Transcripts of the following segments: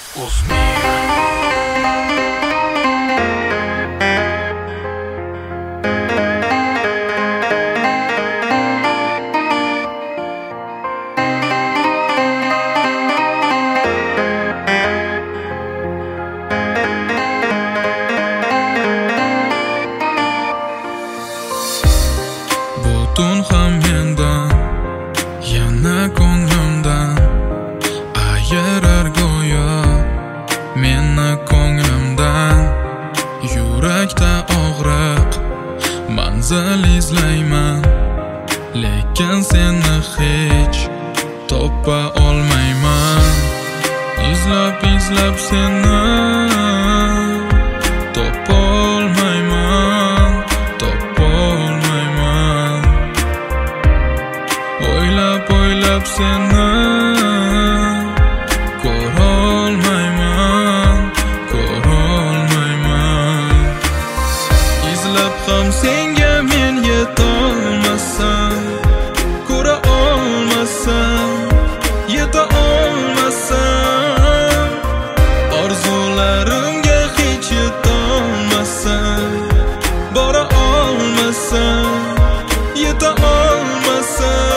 Butun ham mendan, yana ko'nglimdan ayirar go'yo meni ko'nglimdan. Yurakda og'riq, manzil izlayman, lekin seni hech topa olmayman. Izlab seni topolmayman. O'ylab seni ko'rolmayman. Izlab ham senga men yetolmasam, ko'ra olmasam, yeta olmasam, orzularimga hech yetolmasam, bora olmasam, yeta olmasam.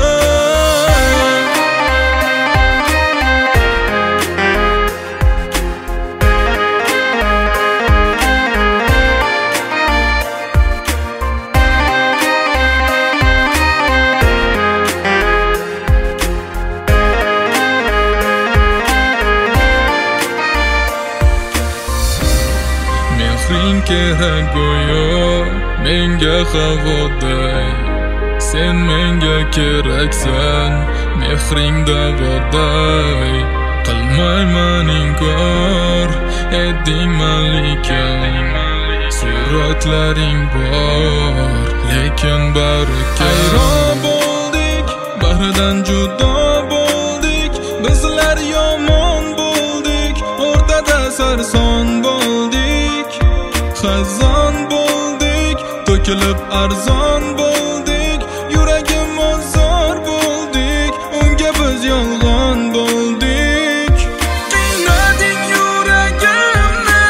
Mehring kerak go'yo menga havoday, sen menga keraksan mehring davoday. Qilmayman inkor, edding malikam, suratlaring bor, lekin bari hayron bo'ldik, baridan judo bo'ldik. Bizlar yomon bo'ldik, o'rtada sarson bo'ldik. Xazon bo'ldik, to'kilib arzon bo'ldik. Yuragim ozor bo'ldik, unga biz yolg'on bo'ldik. Qiynading yuragimni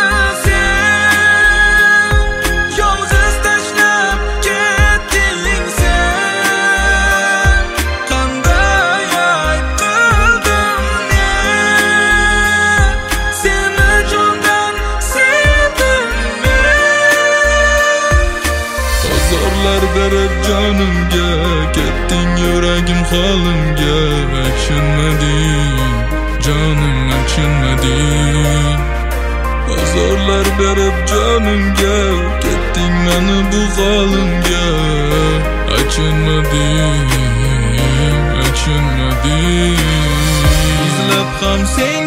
sen, yolg'iz tashlab ketding sen. Qanday ayb qildim men, seni jondan sevdim men. Ozorlar berib jonimga, ketding yuragim holimga. Achinmading jonim, achinmading. Ozorlar berib jonimga, ketding meni bu holimga. Achinmading. Izlab ham sen